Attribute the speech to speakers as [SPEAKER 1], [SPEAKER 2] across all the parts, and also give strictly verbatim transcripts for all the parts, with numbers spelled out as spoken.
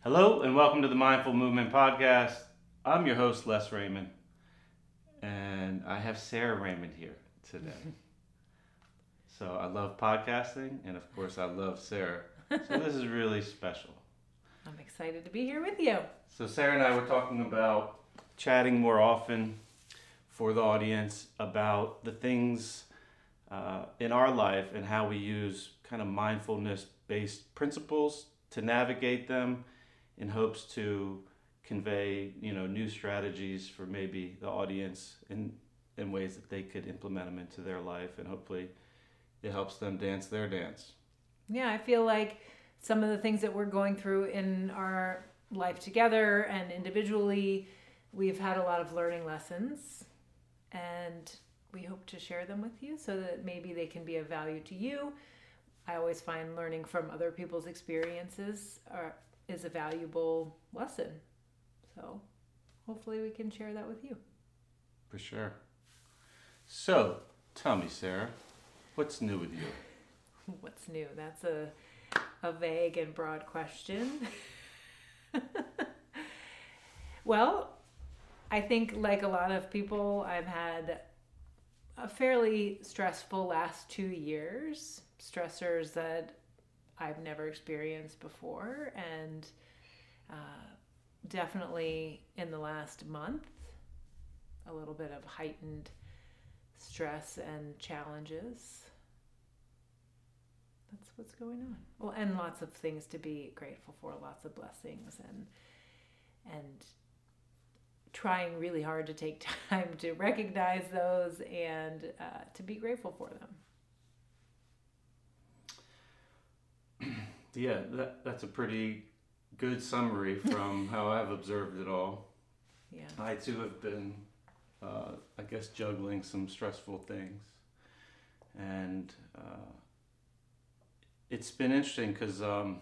[SPEAKER 1] Hello and welcome to the Mindful Movement Podcast. I'm your host, Les Raymond, and I have Sarah Raymond here today. So I love podcasting, and of course I love Sarah. So this is really special.
[SPEAKER 2] I'm excited to be here with you.
[SPEAKER 1] So Sarah and I were talking about chatting more often for the audience about the things uh, in our life and how we use kind of mindfulness-based principles to navigate them in hopes to convey, you know, new strategies for maybe the audience in in ways that they could implement them into their life, and hopefully it helps them dance their dance.
[SPEAKER 2] Yeah, I feel like some of the things that we're going through in our life together and individually, we've had a lot of learning lessons, and we hope to share them with you so that maybe they can be of value to you. I always find learning from other people's experiences are, is a valuable lesson. So hopefully we can share that with you.
[SPEAKER 1] For sure. So, tell me, Sarah, what's new with you?
[SPEAKER 2] What's new? That's a a vague and broad question. Well, I think like a lot of people, I've had a fairly stressful last two years. Stressors that I've never experienced before, and uh, definitely in the last month, a little bit of heightened stress and challenges. That's what's going on. Well, and lots of things to be grateful for, lots of blessings, and and trying really hard to take time to recognize those and uh, to be grateful for them.
[SPEAKER 1] Yeah, that, that's a pretty good summary from how I've observed it all.
[SPEAKER 2] Yeah.
[SPEAKER 1] I too have been, uh, I guess, juggling some stressful things. And uh, it's been interesting because um,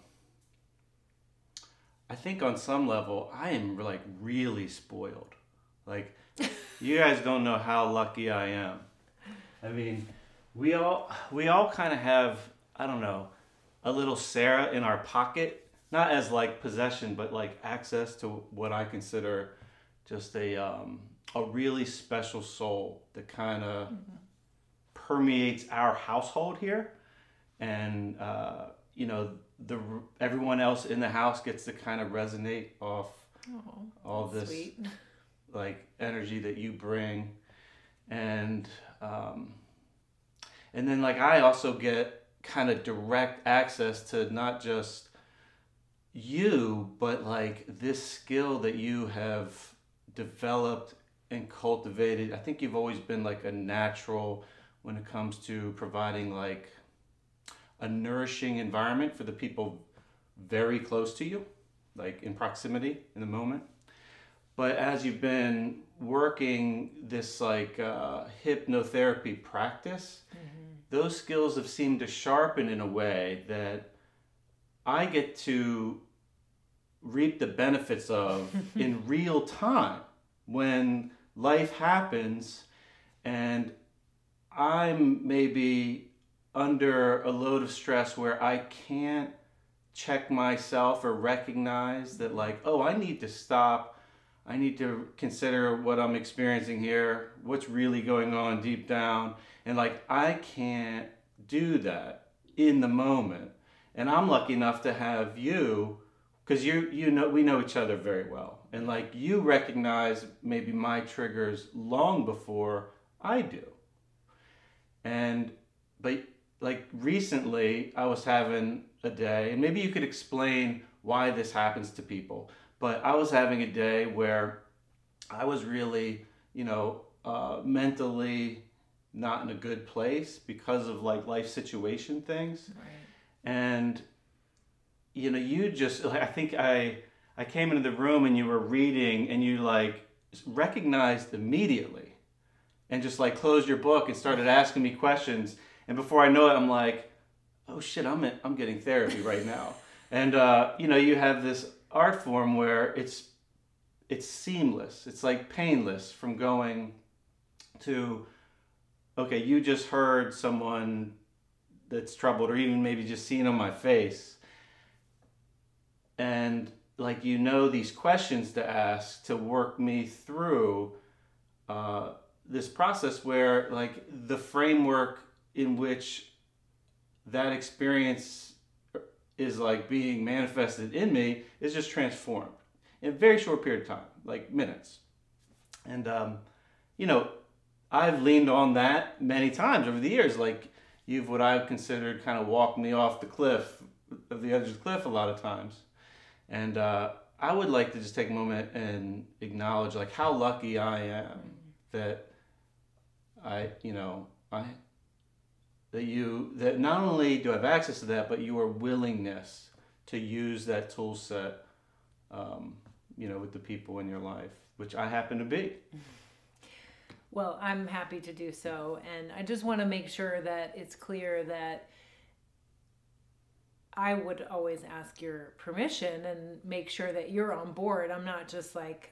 [SPEAKER 1] I think on some level I am like really spoiled. Like, you guys don't know how lucky I am. I mean, we all we all kind of have, I don't know, a little Sarah in our pocket, not as like possession, but like access to what I consider just a um, a really special soul that kind of mm-hmm. permeates our household here, and uh, you know, the everyone else in the house gets to kind of resonate off
[SPEAKER 2] oh,
[SPEAKER 1] all this
[SPEAKER 2] sweet.
[SPEAKER 1] like energy that you bring, and um, and then like I also get kind of direct access to not just you, but like this skill that you have developed and cultivated. I think you've always been like a natural when it comes to providing like a nourishing environment for the people very close to you, like in proximity in the moment. But as you've been working this like uh, hypnotherapy practice, mm-hmm. those skills have seemed to sharpen in a way that I get to reap the benefits of in real time when life happens and I'm maybe under a load of stress where I can't check myself or recognize that like, oh, I need to stop. I need to consider what I'm experiencing here, what's really going on deep down. And like, I can't do that in the moment. And I'm lucky enough to have you, because you you know we know each other very well. And like, you recognize maybe my triggers long before I do. And, but like recently I was having a day, and maybe you could explain why this happens to people. But I was having a day where I was really, you know, uh, mentally not in a good place because of like life situation things.
[SPEAKER 2] Right.
[SPEAKER 1] And, you know, you just, I think I, I came into the room and you were reading and you like recognized immediately and just like closed your book and started asking me questions. And before I know it, I'm like, oh shit, I'm in, I'm getting therapy right now. And, uh, you know, you have this art form where it's it's seamless. It's like painless from going to, okay, you just heard someone that's troubled, or even maybe just seen on my face. And like, you know, these questions to ask to work me through uh, this process where, like, the framework in which that experience is, like, being manifested in me is just transformed in a very short period of time, like minutes. And, um, you know, I've leaned on that many times over the years. Like, you've what I've considered kind of walked me off the cliff, of the edge of the cliff a lot of times. And uh, I would like to just take a moment and acknowledge, like, how lucky I am that I, you know, I, that you, that not only do I have access to that, but your willingness to use that tool set, um, you know, with the people in your life, which I happen to be.
[SPEAKER 2] Well, I'm happy to do so. And I just want to make sure that it's clear that I would always ask your permission and make sure that you're on board. I'm not just like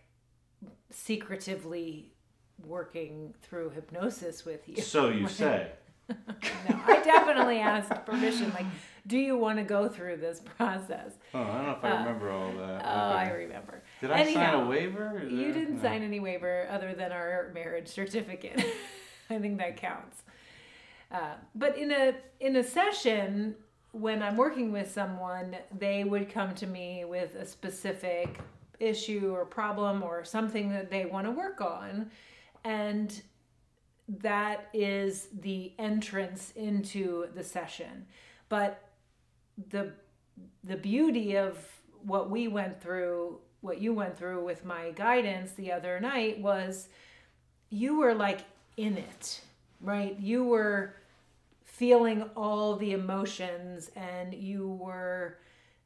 [SPEAKER 2] secretively working through hypnosis with you.
[SPEAKER 1] So you say.
[SPEAKER 2] No, I definitely asked permission. Like, do you want to go through this process?
[SPEAKER 1] Oh, I don't know if I uh, remember all that.
[SPEAKER 2] Oh, okay. I remember.
[SPEAKER 1] Did I Anyhow, sign a waiver?
[SPEAKER 2] You there? didn't no. sign any waiver other than our marriage certificate. I think that counts. Uh, but in a in a session, when I'm working with someone, they would come to me with a specific issue or problem or something that they want to work on, and that is the entrance into the session. But the the beauty of what we went through, what you went through with my guidance the other night, was you were like in it, right? You were feeling all the emotions, and you were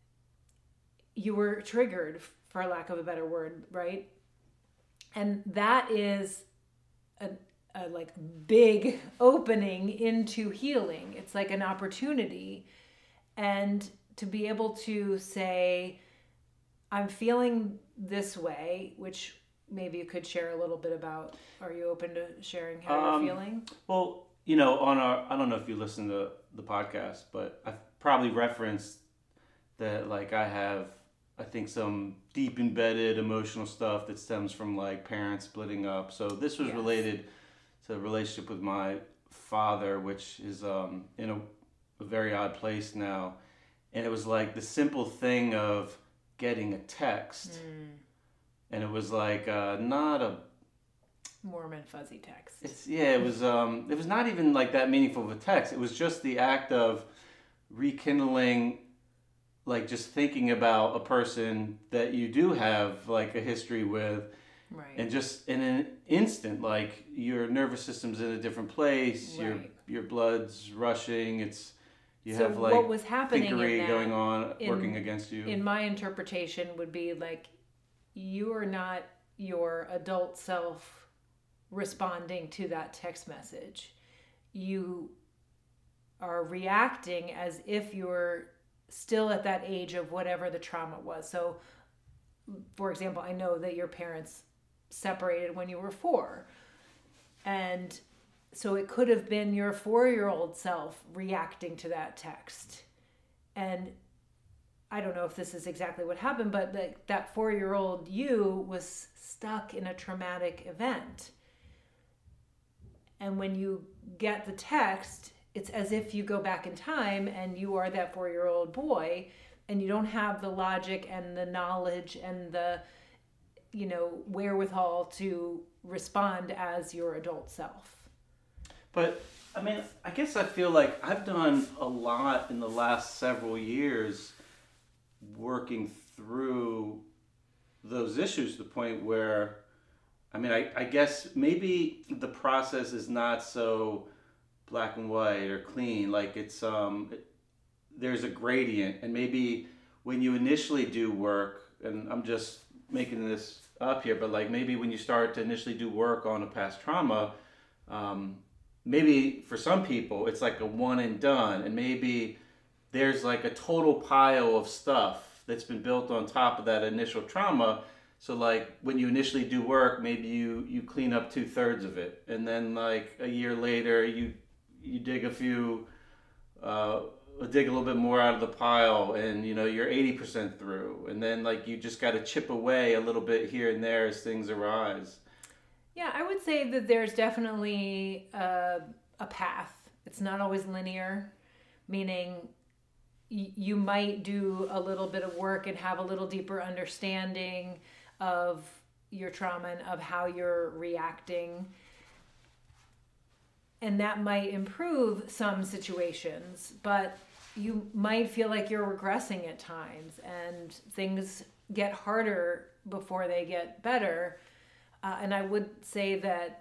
[SPEAKER 2] you were triggered, for lack of a better word, right? And that is a a like big opening into healing. It's like an opportunity. And to be able to say, I'm feeling this way, which maybe you could share a little bit about. Are you open to sharing how um, you're feeling?
[SPEAKER 1] Well, you know, on our, I don't know if you listen to the podcast, but I've probably referenced that, like, I have, I think, some deep embedded emotional stuff that stems from, like, parents splitting up. So this was yes. related to a relationship with my father, which is um, in a, a very odd place now. And it was like the simple thing of getting a text. Mm. And it was like uh, not a
[SPEAKER 2] warm and fuzzy text.
[SPEAKER 1] It's yeah, it was um it was not even like that meaningful of a text. It was just the act of rekindling, like, just thinking about a person that you do have like a history with.
[SPEAKER 2] Right.
[SPEAKER 1] And just in an instant, like, your nervous system's in a different place, right. your your blood's rushing, it's you
[SPEAKER 2] so
[SPEAKER 1] have like
[SPEAKER 2] what was happening
[SPEAKER 1] thinkery
[SPEAKER 2] in that,
[SPEAKER 1] going on,
[SPEAKER 2] in,
[SPEAKER 1] working against you.
[SPEAKER 2] In my interpretation would be like, you are not your adult self responding to that text message. You are reacting as if you're still at that age of whatever the trauma was. So, for example, I know that your parents separated when you were four. And so it could have been your four-year-old self reacting to that text. And I don't know if this is exactly what happened, but the, that four-year-old you was stuck in a traumatic event. And when you get the text, it's as if you go back in time and you are that four-year-old boy, and you don't have the logic and the knowledge and the, you know, wherewithal to respond as your adult self.
[SPEAKER 1] But, I mean, I guess I feel like I've done a lot in the last several years working through those issues to the point where, I mean, I, I guess maybe the process is not so black and white or clean. Like, it's, um, it, there's a gradient. And maybe when you initially do work, and I'm just making this up here, but like maybe when you start to initially do work on a past trauma, um, maybe for some people it's like a one and done, and maybe there's like a total pile of stuff that's been built on top of that initial trauma. So like when you initially do work, maybe you, you clean up two thirds of it, and then like a year later you you dig a few uh, dig a little bit more out of the pile, and you know you're eighty percent through, and then like you just got to chip away a little bit here and there as things arise.
[SPEAKER 2] Yeah, I would say that there's definitely a, a path. It's not always linear, meaning y- you might do a little bit of work and have a little deeper understanding of your trauma and of how you're reacting. And that might improve some situations, but you might feel like you're regressing at times and things get harder before they get better. Uh, and I would say that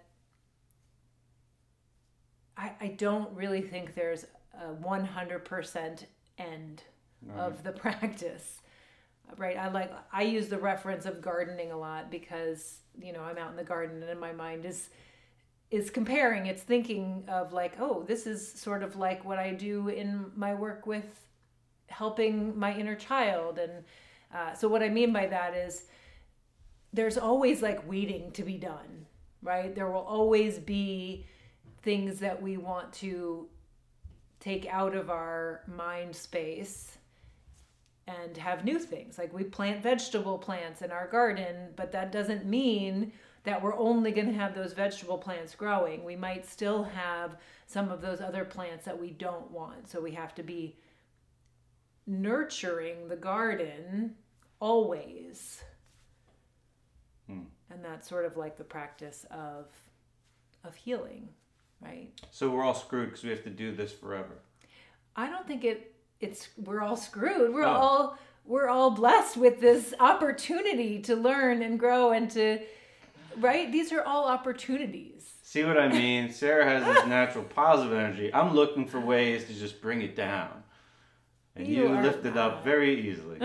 [SPEAKER 2] I, I don't really think there's a one hundred percent end right. of the practice, right? I like, I use the reference of gardening a lot because, you know, I'm out in the garden and in my mind is, is comparing. It's thinking of like, oh, this is sort of like what I do in my work with helping my inner child. And uh, so what I mean by that is, there's always like weeding to be done, right? There will always be things that we want to take out of our mind space and have new things. Like we plant vegetable plants in our garden, but that doesn't mean that we're only going to have those vegetable plants growing. We might still have some of those other plants that we don't want. So we have to be nurturing the garden always. Hmm. And that's sort of like the practice of of healing, right?
[SPEAKER 1] So we're all screwed because we have to do this forever.
[SPEAKER 2] I don't think it it's we're all screwed. We're
[SPEAKER 1] oh.
[SPEAKER 2] all we're all blessed with this opportunity to learn and grow and to right? These are all opportunities.
[SPEAKER 1] See what I mean? Sarah has this natural positive energy. I'm looking for ways to just bring it down. And you, you lift it up very easily.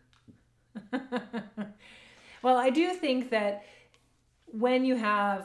[SPEAKER 2] Well, I do think that when you have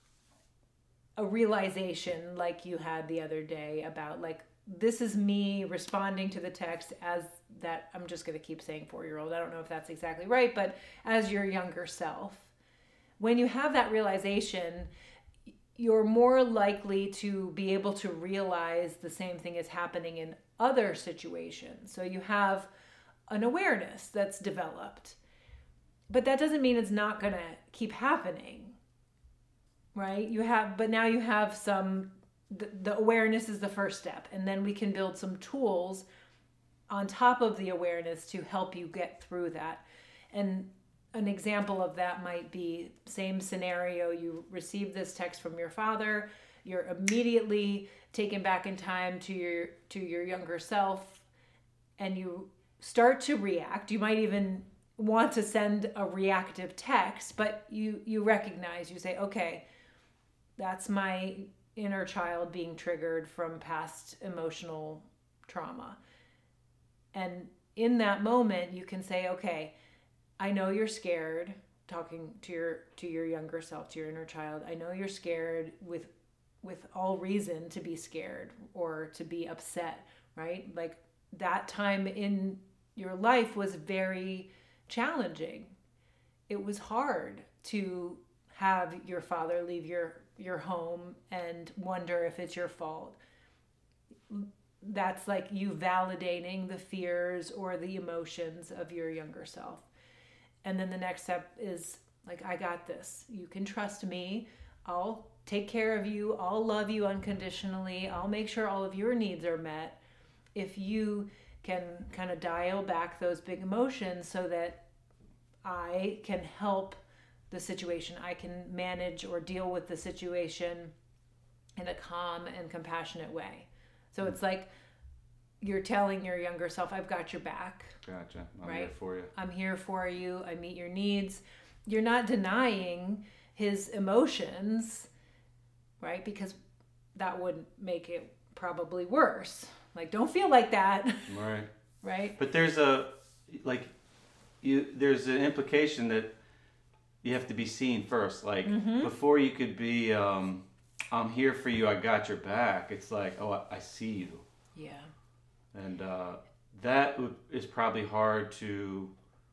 [SPEAKER 2] a realization like you had the other day about like, this is me responding to the text as that, I'm just going to keep saying four-year-old. I don't know if that's exactly right, but as your younger self, when you have that realization, you're more likely to be able to realize the same thing is happening in other situations. So you have an awareness that's developed. But that doesn't mean it's not going to keep happening, right? You have, but now you have some, the, the awareness is the first step. And then we can build some tools on top of the awareness to help you get through that. And an example of that might be same scenario. You receive this text from your father. You're immediately taken back in time to your, to your younger self, and you start to react. You might even want to send a reactive text, but you you recognize, you say, okay, that's my inner child being triggered from past emotional trauma. And in that moment, you can say, okay, I know you're scared, talking to your to your younger self, to your inner child. I know you're scared with with all reason to be scared or to be upset, right? Like that time in your life was very challenging. It was hard to have your father leave your your home and wonder if it's your fault. That's like you validating the fears or the emotions of your younger self. And then the next step is like, I got this. You can trust me. I'll take care of you. I'll love you unconditionally. I'll make sure all of your needs are met. If you can kind of dial back those big emotions so that I can help the situation. I can manage or deal with the situation in a calm and compassionate way. So it's like you're telling your younger self, I've got your back.
[SPEAKER 1] Gotcha. I'm
[SPEAKER 2] right?
[SPEAKER 1] here for you.
[SPEAKER 2] I'm here for you. I meet your needs. You're not denying his emotions, right? Because that would make it probably worse. Like, don't feel like that.
[SPEAKER 1] Right.
[SPEAKER 2] Right?
[SPEAKER 1] But there's a, like, you there's an implication that you have to be seen first. Like, mm-hmm. before you could be, um, I'm here for you, I got your back. It's like, oh, I, I see you.
[SPEAKER 2] Yeah.
[SPEAKER 1] And uh, that is probably hard to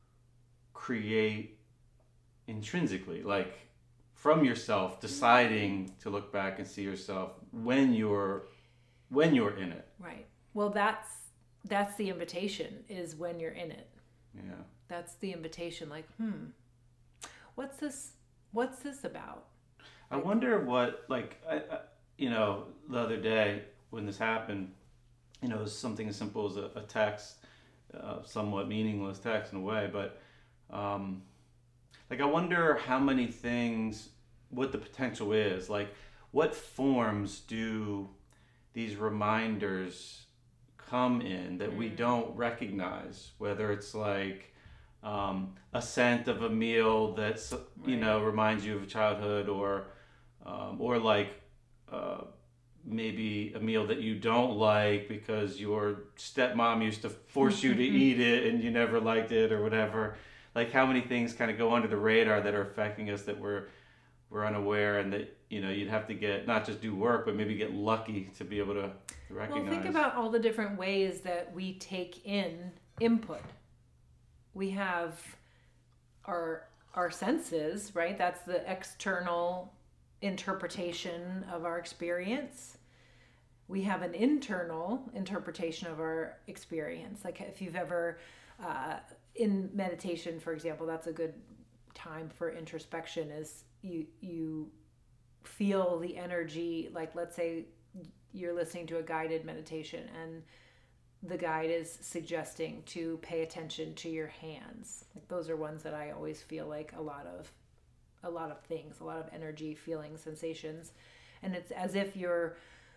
[SPEAKER 1] create intrinsically, like from yourself, deciding to look back and see yourself when you're when you're in it.
[SPEAKER 2] Right. Well, that's that's the invitation, is when you're in it.
[SPEAKER 1] Yeah.
[SPEAKER 2] That's the invitation. Like, hmm, what's this? What's this about?
[SPEAKER 1] I wonder what, like, I, I, you know, the other day when this happened, you know, it was something as simple as a, a text, uh, somewhat meaningless text in a way, but, um, like, I wonder how many things, what the potential is. Like, what forms do these reminders come in that mm. we don't recognize? Whether it's like, Um, a scent of a meal that's, right. you know, reminds you of childhood, or um, or like uh, maybe a meal that you don't like because your stepmom used to force you to eat it and you never liked it, or whatever. Like, how many things kind of go under the radar that are affecting us that we're we're unaware, and that, you know, you'd have to get, not just do work, but maybe get lucky to be able to recognize.
[SPEAKER 2] Well, think about all the different ways that we take in input. We have our our senses, right? That's the external interpretation of our experience. We have an internal interpretation of our experience. Like, if you've ever, uh, in meditation, for example, that's a good time for introspection, is you, you feel the energy. Like, let's say you're listening to a guided meditation and the guide is suggesting to pay attention to your hands. Like, those are ones that I always feel like a lot of, a lot of things, a lot of energy, feelings, sensations. And it's as if you're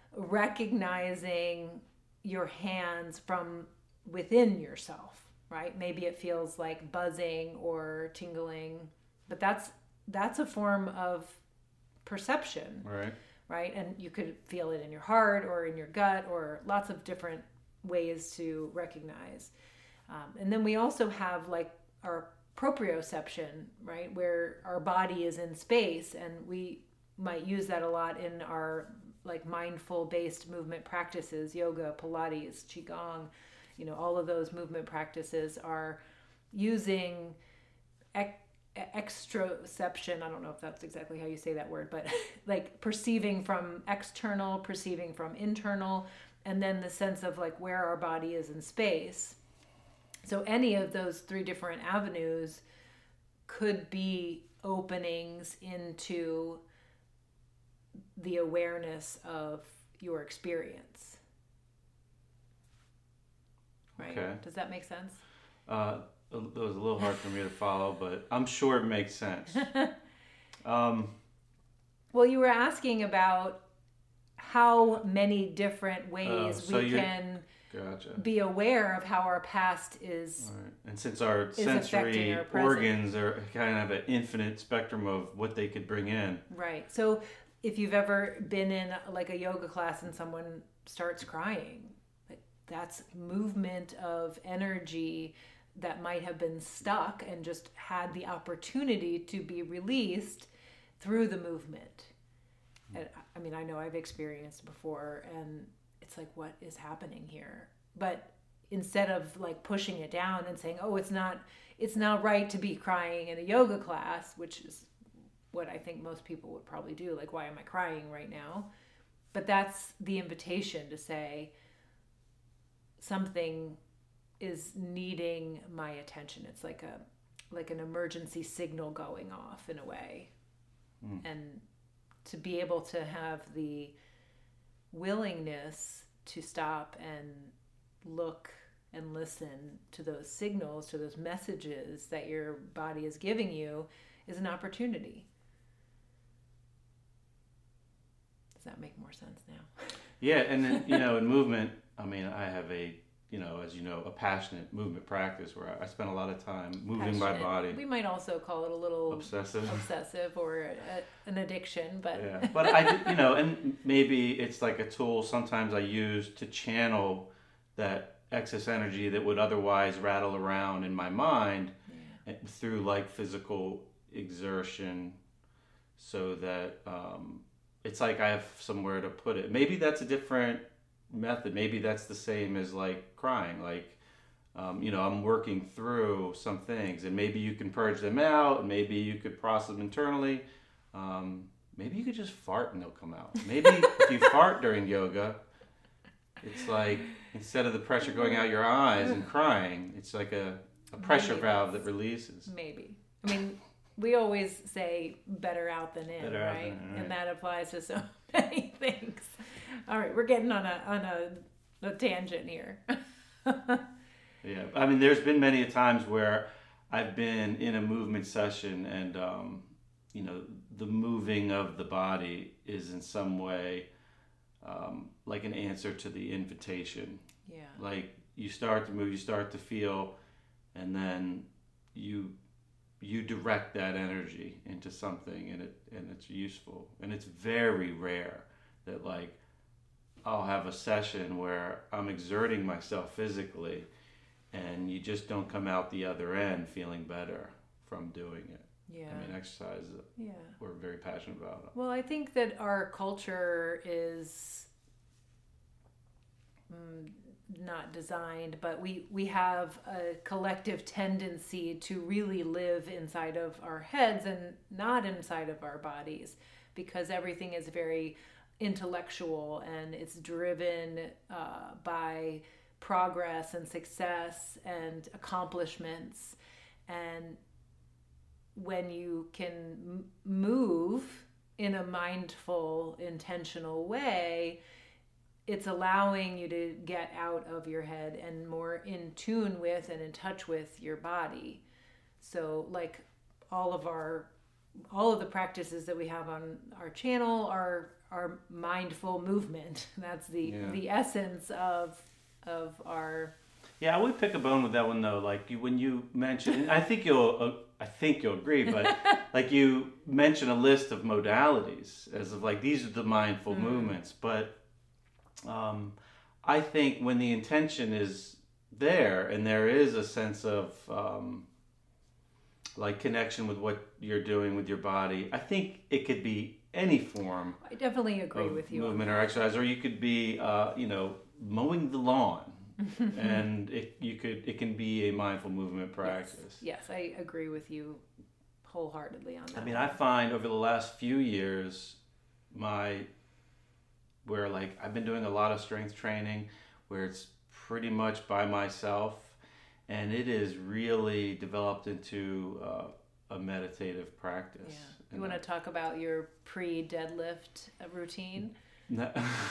[SPEAKER 2] recognizing your hands from within yourself, right? Maybe it feels like buzzing or tingling, but that's, that's a form of perception,
[SPEAKER 1] right?
[SPEAKER 2] Right. And you could feel it in your heart or in your gut, or lots of different ways to recognize. Um, and then we also have like our proprioception, right, where our body is in space, and we might use that a lot in our like mindful based movement practices, yoga, Pilates, Qigong. You know, all of those movement practices are using ec- extroception. I don't know if that's exactly how you say that word, but like perceiving from external, perceiving from internal, and then the sense of like where our body is in space. So any of those three different avenues could be openings into the awareness of your experience. Right?
[SPEAKER 1] Okay.
[SPEAKER 2] Does that make sense?
[SPEAKER 1] Uh, it was a little hard for me to follow, but I'm sure it makes sense. um,
[SPEAKER 2] well, you were asking about how many different ways
[SPEAKER 1] uh, so
[SPEAKER 2] we can
[SPEAKER 1] gotcha.
[SPEAKER 2] be aware of how our past is.
[SPEAKER 1] Right. And since our
[SPEAKER 2] is
[SPEAKER 1] sensory
[SPEAKER 2] our
[SPEAKER 1] organs are kind of an infinite spectrum of what they could bring in.
[SPEAKER 2] Right. So if you've ever been in like a yoga class and someone starts crying, that's movement of energy that might have been stuck and just had the opportunity to be released through the movement. And, I mean, I know I've experienced before, and it's like, what is happening here? But instead of like pushing it down and saying, oh, it's not, it's not right to be crying in a yoga class, which is what I think most people would probably do. Like, why am I crying right now? But that's the invitation to say something is needing my attention. It's like a, like an emergency signal going off in a way. Mm. And to be able to have the willingness to stop and look and listen to those signals, to those messages that your body is giving you, is an opportunity. Does that make more sense now?
[SPEAKER 1] Yeah, and then, you know, in movement, I mean, I have a, you know, as you know, a passionate movement practice where I spend a lot of time moving passionate. my body.
[SPEAKER 2] We might also call it a little
[SPEAKER 1] obsessive,
[SPEAKER 2] obsessive, or a, an addiction, but
[SPEAKER 1] yeah. But I, you know, and maybe it's like a tool sometimes I use to channel that excess energy that would otherwise rattle around in my mind, yeah. through like physical exertion, so that um, it's like I have somewhere to put it. Maybe that's a different method. Maybe that's the same as like crying. Like, um, you know, I'm working through some things, and maybe you can purge them out, and maybe you could process them internally. Um, maybe you could just fart and they'll come out. Maybe if you fart during yoga, It's like instead of the pressure going out your eyes and crying, it's like a, a pressure
[SPEAKER 2] Maybe.
[SPEAKER 1] valve that releases.
[SPEAKER 2] Maybe. I mean, we always say better out than in,
[SPEAKER 1] Better out
[SPEAKER 2] right?
[SPEAKER 1] than in, right.
[SPEAKER 2] And that applies to so many things. All right, we're getting on a on a, a tangent here.
[SPEAKER 1] Yeah, I mean, there's been many times where I've been in a movement session and, um, you know, the moving of the body is in some way um, like an answer to the invitation.
[SPEAKER 2] Yeah.
[SPEAKER 1] Like you start to move, you start to feel, and then you you direct that energy into something, and it and it's useful. And it's very rare that like I'll have a session where I'm exerting myself physically, and you just don't come out the other end feeling better from doing it.
[SPEAKER 2] Yeah.
[SPEAKER 1] I mean, exercise,
[SPEAKER 2] Yeah.
[SPEAKER 1] we're very passionate about it.
[SPEAKER 2] Well, I think that our culture is mm, not designed, but we, we have a collective tendency to really live inside of our heads and not inside of our bodies, because everything is very intellectual and it's driven uh, by progress and success and accomplishments. And when you can m- move in a mindful, intentional way, it's allowing you to get out of your head and more in tune with and in touch with your body. So like all of our all of the practices that we have on our channel are are mindful movement. That's the
[SPEAKER 1] Yeah.
[SPEAKER 2] the essence of of our
[SPEAKER 1] Yeah, I would pick a bone with that one though. Like you, when you mention, I think you'll, uh, I think you'll agree, but like you mention a list of modalities as of like these are the mindful
[SPEAKER 2] Mm.
[SPEAKER 1] movements. But um, I think when the intention is there and there is a sense of um, like connection with what you're doing with your body, I think it could be any form
[SPEAKER 2] I definitely agree
[SPEAKER 1] of
[SPEAKER 2] with you on
[SPEAKER 1] movement or
[SPEAKER 2] that.
[SPEAKER 1] exercise, or you could be, uh, you know, mowing the lawn. And it you could it can be a mindful movement practice.
[SPEAKER 2] Yes, I agree with you wholeheartedly on that.
[SPEAKER 1] I mean, I find over the last few years, my where like I've been doing a lot of strength training, where it's pretty much by myself, and it is really developed into uh, a meditative practice.
[SPEAKER 2] Yeah. You
[SPEAKER 1] And
[SPEAKER 2] want to
[SPEAKER 1] I-
[SPEAKER 2] talk about your pre-deadlift uh, routine?
[SPEAKER 1] No-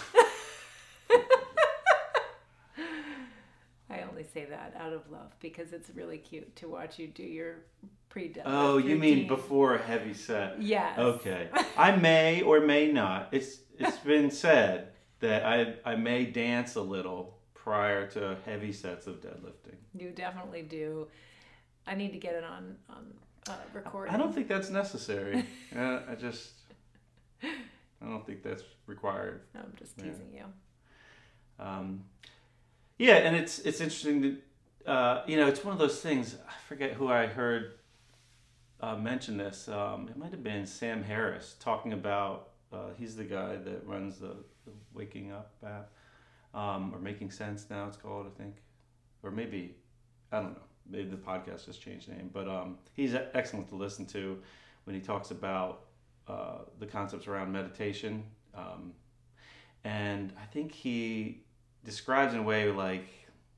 [SPEAKER 2] I only say that out of love because it's really cute to watch you do your pre-deadlift
[SPEAKER 1] oh, you mean
[SPEAKER 2] routine.
[SPEAKER 1] before a heavy set?
[SPEAKER 2] Yes.
[SPEAKER 1] Okay. I may or may not. It's it's been said that I I may dance a little prior to heavy sets of deadlifting.
[SPEAKER 2] You definitely do. I need to get it on on uh, recording.
[SPEAKER 1] I don't think that's necessary. uh, I just I don't think that's required.
[SPEAKER 2] I'm just
[SPEAKER 1] Yeah.
[SPEAKER 2] teasing you.
[SPEAKER 1] Um, yeah, and it's it's interesting that uh, you know, it's one of those things. I forget who I heard uh, mention this. Um, it might have been Sam Harris talking about. Uh, he's the guy that runs the, the Waking Up app, um, or Making Sense now it's called, I think, or maybe I don't know. Maybe the podcast just changed name, but um, he's excellent to listen to when he talks about uh, the concepts around meditation. Um, and I think he describes in a way like,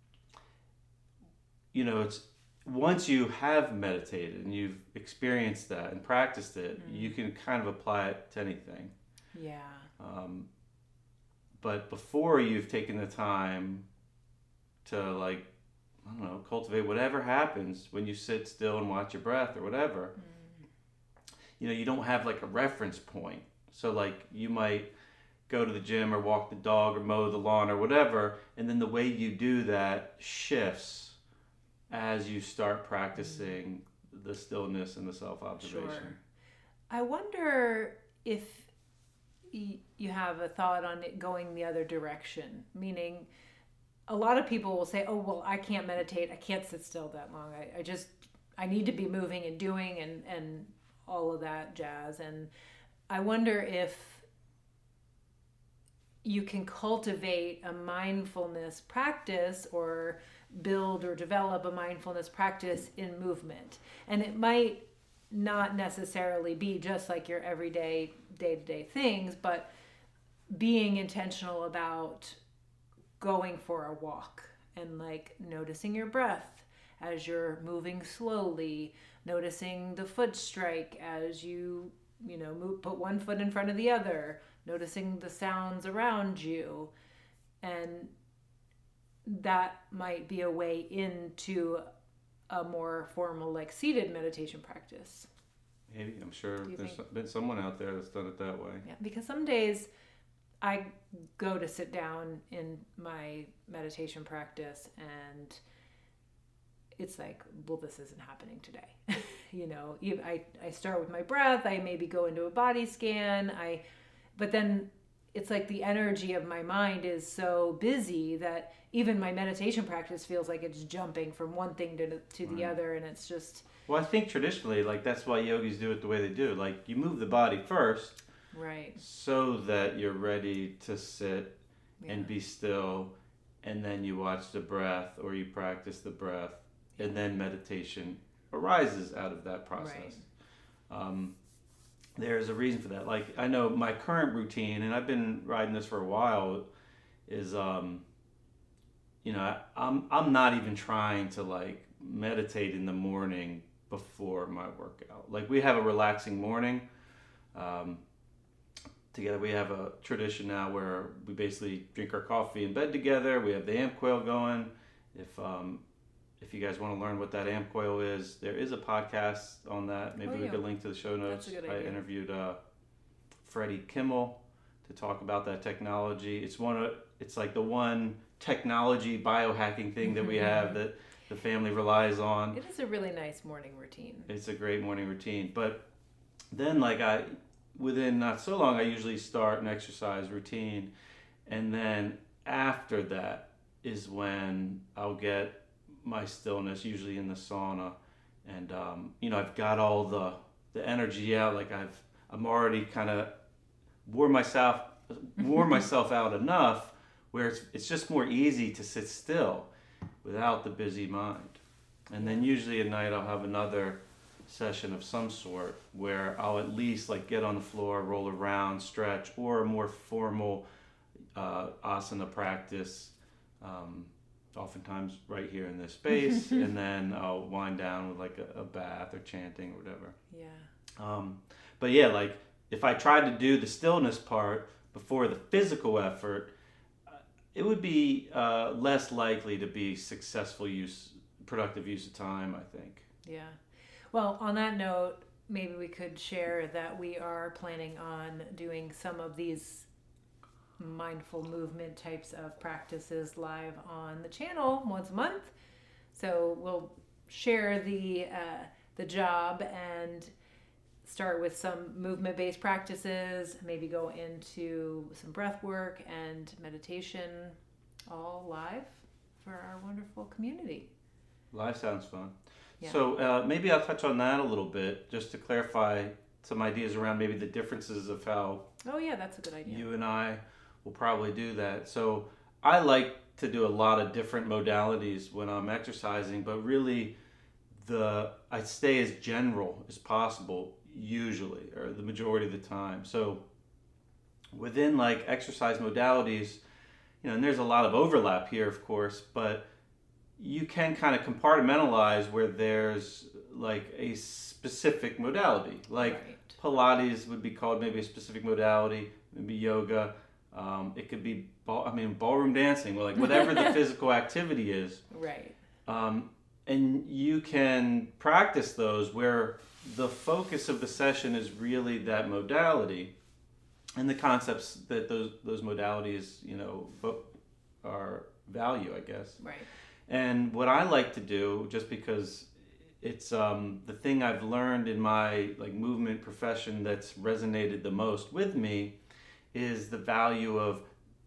[SPEAKER 1] you know, it's once you have meditated and you've experienced that and practiced it,
[SPEAKER 2] Mm.
[SPEAKER 1] you can kind of apply it to anything.
[SPEAKER 2] Yeah.
[SPEAKER 1] Um, but before you've taken the time to like, I don't know, cultivate whatever happens when you sit still and watch your breath or whatever,
[SPEAKER 2] Mm.
[SPEAKER 1] you know, you don't have like a reference point. So like you might go to the gym or walk the dog or mow the lawn or whatever, and then the way you do that shifts as you start practicing the stillness and the self-observation.
[SPEAKER 2] Sure. I wonder if y- you have a thought on it going the other direction, meaning a lot of people will say, oh, well, I can't meditate. I can't sit still that long. I, I just, I need to be moving and doing and, and all of that jazz. And I wonder if you can cultivate a mindfulness practice or build or develop a mindfulness practice in movement. And it might not necessarily be just like your everyday day-to-day things, but being intentional about going for a walk and like noticing your breath as you're moving slowly, noticing the foot strike as you, you know, move, put one foot in front of the other, noticing the sounds around you. And that might be a way into a more formal, like seated meditation practice.
[SPEAKER 1] Maybe, I'm sure there's
[SPEAKER 2] think...
[SPEAKER 1] been someone out there that's done it that way.
[SPEAKER 2] Yeah, because some days I go to sit down in my meditation practice and it's like, well, this isn't happening today. You know, I, I start with my breath, I maybe go into a body scan, I, but then it's like the energy of my mind is so busy that even my meditation practice feels like it's jumping from one thing to, to the right. other, and it's just...
[SPEAKER 1] Well, I think traditionally, like, that's why yogis do it the way they do. Like, you move the body first,
[SPEAKER 2] right,
[SPEAKER 1] so that you're ready to sit
[SPEAKER 2] yeah.
[SPEAKER 1] and be still, and then you watch the breath, or you practice the breath, yeah. and then meditation arises out of that process. Right. Um, there's a reason for that. Like, I know my current routine, and I've been riding this for a while, is, um, you know, I, I'm I'm not even trying to, like, meditate in the morning before my workout. Like, we have a relaxing morning. Um, together, we have a tradition now where we basically drink our coffee in bed together. We have the amp coil going. If um, if you guys want to learn what that amp coil is, there is a podcast on that. Maybe oh, yeah. we could link to the show notes.
[SPEAKER 2] That's a good
[SPEAKER 1] I
[SPEAKER 2] idea.
[SPEAKER 1] interviewed uh, Freddie Kimmel to talk about that technology. It's one of it's like the one technology biohacking thing that we have that the family relies on.
[SPEAKER 2] It is a really nice morning routine.
[SPEAKER 1] It's a great morning routine. But then, like, I, within not so long, I usually start an exercise routine. And then after that is when I'll get my stillness, usually in the sauna. And, um, you know, I've got all the, the energy out. Like, I've, I'm already kind of wore myself, wore myself out enough where it's, it's just more easy to sit still without the busy mind. And then usually at night I'll have another session of some sort where I'll at least like get on the floor, roll around, stretch, or a more formal uh, asana practice, um, oftentimes right here in this space, and then I'll wind down with like a, a bath or chanting or whatever.
[SPEAKER 2] Yeah.
[SPEAKER 1] Um, but yeah, like if I tried to do the stillness part before the physical effort, it would be uh, less likely to be successful use, productive use of time, I think.
[SPEAKER 2] Yeah. Well, on that note, maybe we could share that we are planning on doing some of these mindful movement types of practices live on the channel once a month. So we'll share the uh, the job and start with some movement-based practices, maybe go into some breath work and meditation, all live for our wonderful community.
[SPEAKER 1] Live sounds fun.
[SPEAKER 2] Yeah.
[SPEAKER 1] So uh, maybe I'll touch on that a little bit, just to clarify some ideas around maybe the differences of how
[SPEAKER 2] oh yeah, that's a good idea.
[SPEAKER 1] You and I will probably do that. So I like to do a lot of different modalities when I'm exercising, but really the I stay as general as possible usually, or the majority of the time. So within like exercise modalities, you know, and there's a lot of overlap here, of course, but you can kind of compartmentalize where there's like a specific modality. Like
[SPEAKER 2] right.
[SPEAKER 1] Pilates would be called maybe a specific modality, maybe yoga. Um, it could be, ball, I mean, ballroom dancing, or like whatever the physical activity is.
[SPEAKER 2] Right.
[SPEAKER 1] Um, and you can practice those where the focus of the session is really that modality and the concepts that those those modalities, you know, are value, I guess.
[SPEAKER 2] Right.
[SPEAKER 1] And what I like to do, just because it's um, the thing I've learned in my like movement profession that's resonated the most with me, is the value of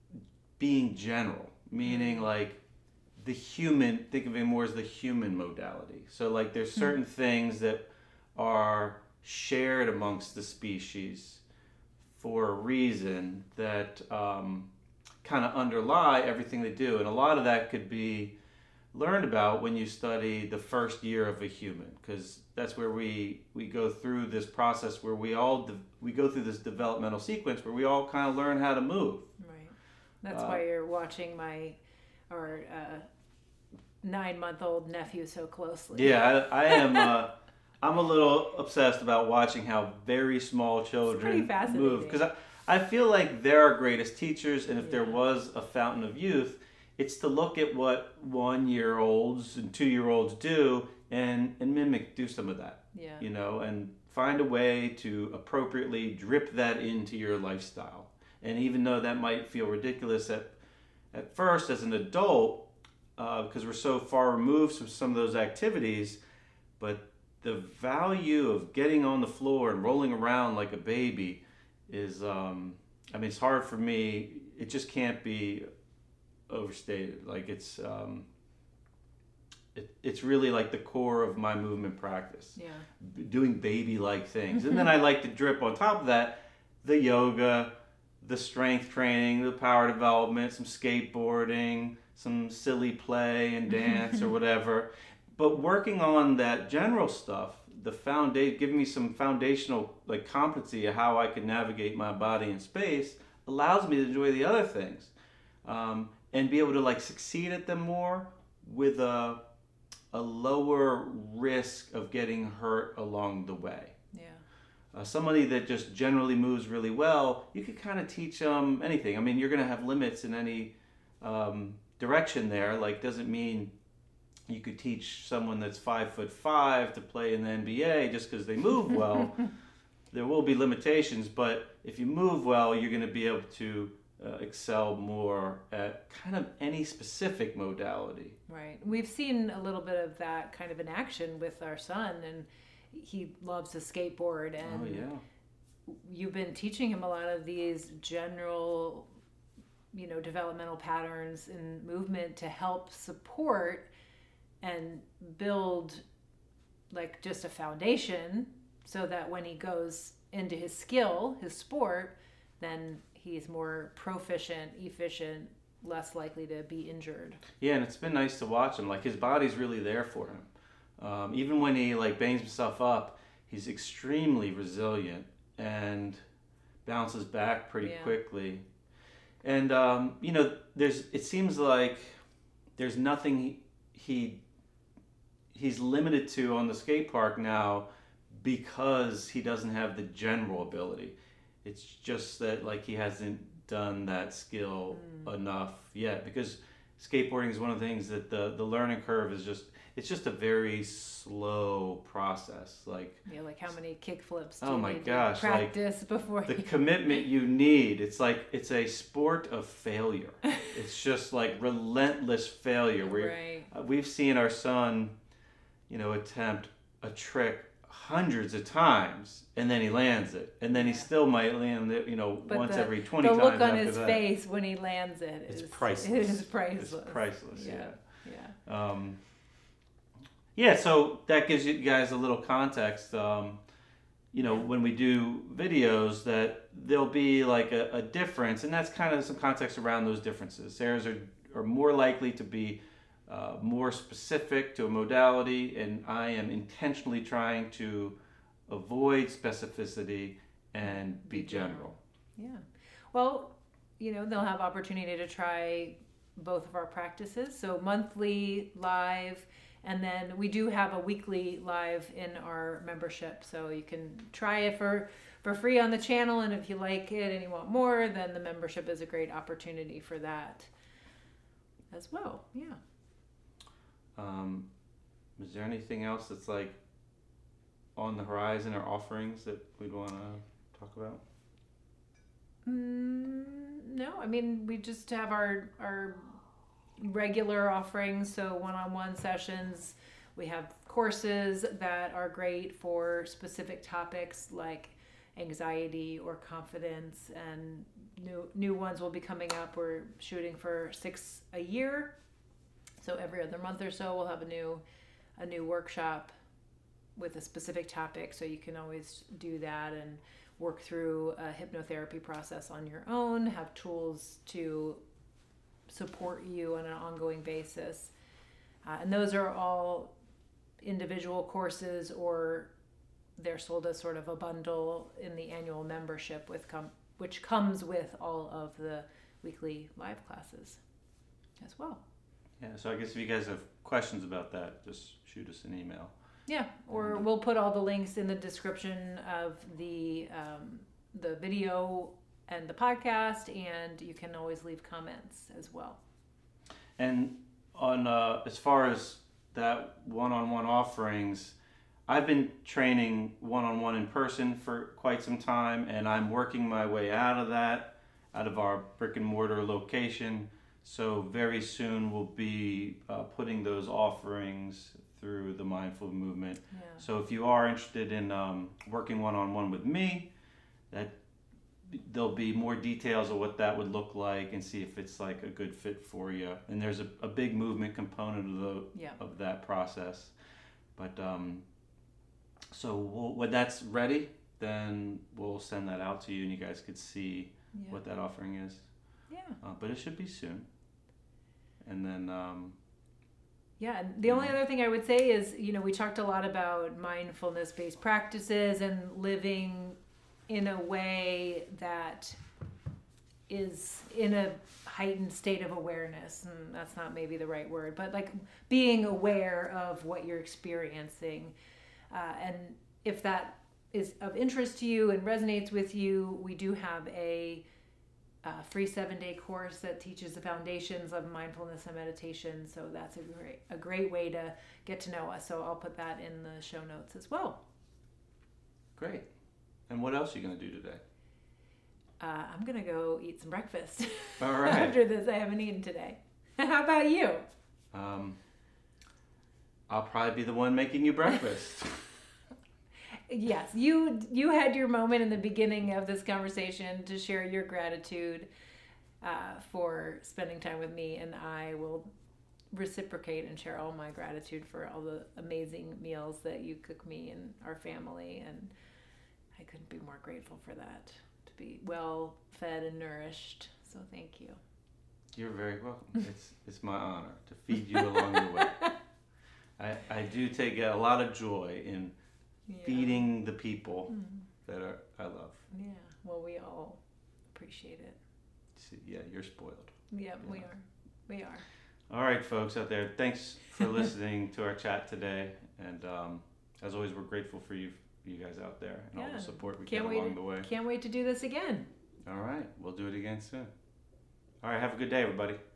[SPEAKER 1] being general, meaning like the human, think of it more as the human modality. So like there's certain mm-hmm. things that are shared amongst the species for a reason that um, kind of underlie everything they do. And a lot of that could be learned about when you study the first year of a human, because that's where we we go through this process where we all de- we go through this developmental sequence where we all kind of learn how to move.
[SPEAKER 2] Right. That's
[SPEAKER 1] uh,
[SPEAKER 2] why you're watching my our uh, nine-month-old nephew so closely.
[SPEAKER 1] Yeah, I, I am. Uh, I'm a little obsessed about watching how very small
[SPEAKER 2] It's pretty
[SPEAKER 1] children
[SPEAKER 2] fascinating.
[SPEAKER 1] move because I, I feel like they're our greatest teachers, and if there
[SPEAKER 2] Yeah.
[SPEAKER 1] was a fountain of youth, it's to look at what one-year-olds and two-year-olds do and and mimic, do some of that,
[SPEAKER 2] Yeah.
[SPEAKER 1] you know, and find a way to appropriately drip that into your lifestyle. And even though that might feel ridiculous at at first as an adult, uh, because we're so far removed from some of those activities, but the value of getting on the floor and rolling around like a baby is, um, I mean, it's hard for me. It just can't be overstated. Like it's, um, it, it's really like the core of my movement practice.
[SPEAKER 2] Yeah.
[SPEAKER 1] B- doing baby-like things, and then I like to drip on top of that the yoga, the strength training, the power development, some skateboarding, some silly play and dance or whatever. But working on that general stuff, the foundation, giving me some foundational like competency of how I can navigate my body in space, allows me to enjoy the other things, um, and be able to like succeed at them more with a a lower risk of getting hurt along the way.
[SPEAKER 2] Yeah.
[SPEAKER 1] Uh, somebody that just generally moves really well, you could kind of teach them anything. I mean, you're going to have limits in any um, direction there. Like, doesn't mean you could teach someone that's five foot five to play in the N B A just because they move well. There will be limitations, but if you move well, you're going to be able to uh, excel more at kind of any specific modality.
[SPEAKER 2] Right. We've seen a little bit of that kind of in action with our son, and he loves to skateboard, and
[SPEAKER 1] Oh yeah.
[SPEAKER 2] you've been teaching him a lot of these general, you know, developmental patterns in movement to help support and build like just a foundation so that when he goes into his skill, his sport, then he's more proficient, efficient, less likely to be injured.
[SPEAKER 1] Yeah, and it's been nice to watch him. Like his body's really there for him. Um, even when he like bangs himself up, he's extremely resilient and bounces back pretty
[SPEAKER 2] Yeah.
[SPEAKER 1] quickly. And um, you know, there's it seems like there's nothing he, he he's limited to on the skate park now because he doesn't have the general ability. It's just that like he hasn't done that skill
[SPEAKER 2] Mm.
[SPEAKER 1] enough yet, because skateboarding is one of the things that the the learning curve is just it's just a very slow process. Like
[SPEAKER 2] Yeah, like how many kick flips do
[SPEAKER 1] Oh
[SPEAKER 2] you
[SPEAKER 1] my
[SPEAKER 2] need
[SPEAKER 1] gosh,
[SPEAKER 2] to
[SPEAKER 1] like,
[SPEAKER 2] practice before
[SPEAKER 1] the
[SPEAKER 2] you...
[SPEAKER 1] commitment you need, it's like it's a sport of failure. It's just like relentless failure where
[SPEAKER 2] Right.
[SPEAKER 1] uh, we've seen our son, you know, attempt a trick hundreds of times, and then he lands it, and then he
[SPEAKER 2] Yeah.
[SPEAKER 1] still might land it, you know,
[SPEAKER 2] But
[SPEAKER 1] once
[SPEAKER 2] the-
[SPEAKER 1] every twenty
[SPEAKER 2] the
[SPEAKER 1] times
[SPEAKER 2] look on
[SPEAKER 1] after
[SPEAKER 2] his
[SPEAKER 1] that.
[SPEAKER 2] face when he lands it
[SPEAKER 1] It's
[SPEAKER 2] is
[SPEAKER 1] priceless.
[SPEAKER 2] It is priceless.
[SPEAKER 1] It's priceless. Yeah.
[SPEAKER 2] Yeah.
[SPEAKER 1] Yeah. Um, yeah. So that gives you guys a little context. Um, you know, when we do videos, that there'll be like a, a difference, and that's kind of some context around those differences. Sarah's are are more likely to be uh, more specific to a modality, and I am intentionally trying to avoid specificity and be general.
[SPEAKER 2] Yeah. Well, you know, they'll have opportunity to try both of our practices. So monthly live, and then we do have a weekly live in our membership. So you can try it for, for free on the channel. And if you like it and you want more, then the membership is a great opportunity for that as well. Yeah.
[SPEAKER 1] Um, is there anything else that's like on the horizon or offerings that we'd want to talk about?
[SPEAKER 2] Mm, no, I mean, we just have our our regular offerings, so one-on-one sessions. We have courses that are great for specific topics like anxiety or confidence, and new new ones will be coming up. We're shooting for six a year, so every other month or so we'll have a new a new workshop with a specific topic, so you can always do that and work through a hypnotherapy process on your own, have tools to support you on an ongoing basis. Uh, and those are all individual courses, or they're sold as sort of a bundle in the annual membership with com- which comes with all of the weekly live classes as well.
[SPEAKER 1] Yeah, so I guess if you guys have questions about that, just shoot us an email.
[SPEAKER 2] Yeah, or we'll put all the links in the description of the um, the video and the podcast, and you can always leave comments as well.
[SPEAKER 1] And on uh, as far as that one-on-one offerings, I've been training one-on-one in person for quite some time, and I'm working my way out of that, out of our brick and mortar location. So very soon we'll be uh, putting those offerings through the Mindful Movement.
[SPEAKER 2] Yeah.
[SPEAKER 1] So if you are interested in um, working one-on-one with me, that there'll be more details of what that would look like and see if it's like a good fit for you. And there's a, a big movement component of the
[SPEAKER 2] Yeah.
[SPEAKER 1] of that process. But um, so we'll, when that's ready, then we'll send that out to you, and you guys could see
[SPEAKER 2] Yeah.
[SPEAKER 1] what that offering is.
[SPEAKER 2] Yeah.
[SPEAKER 1] Uh, but it should be soon. And then, um,
[SPEAKER 2] Yeah, and the only other thing I would say is, you know, we talked a lot about mindfulness-based practices and living in a way that is in a heightened state of awareness. And that's not maybe the right word, but like being aware of what you're experiencing. Uh, and if that is of interest to you and resonates with you, we do have a Uh, free seven-day course that teaches the foundations of mindfulness and meditation. So that's a great a great way to get to know us. So I'll put that in the show notes as well.
[SPEAKER 1] great. And what else are you going to do today?
[SPEAKER 2] Uh, I'm gonna go eat some breakfast.
[SPEAKER 1] All right.
[SPEAKER 2] After this, I haven't eaten today. How about you?
[SPEAKER 1] Um, I'll probably be the one making you breakfast.
[SPEAKER 2] Yes, you you had your moment in the beginning of this conversation to share your gratitude uh, for spending time with me, and I will reciprocate and share all my gratitude for all the amazing meals that you cook me and our family, and I couldn't be more grateful for that, to be well fed and nourished. So thank you.
[SPEAKER 1] You're very welcome. It's it's my honor to feed you along the way. I, I do take a lot of joy in
[SPEAKER 2] Yeah.
[SPEAKER 1] feeding the people
[SPEAKER 2] Mm.
[SPEAKER 1] that are I love.
[SPEAKER 2] Yeah, well, we all appreciate it.
[SPEAKER 1] See, yeah, you're spoiled.
[SPEAKER 2] Yeah, we are. We are.
[SPEAKER 1] All right, folks out there, thanks for listening to our chat today. And um, as always, we're grateful for you, you guys out there, and all
[SPEAKER 2] Yeah,
[SPEAKER 1] the support we
[SPEAKER 2] can't
[SPEAKER 1] get
[SPEAKER 2] wait
[SPEAKER 1] along
[SPEAKER 2] to-
[SPEAKER 1] the way.
[SPEAKER 2] Can't wait to do this again.
[SPEAKER 1] All right, we'll do it again soon. All right, have a good day, everybody.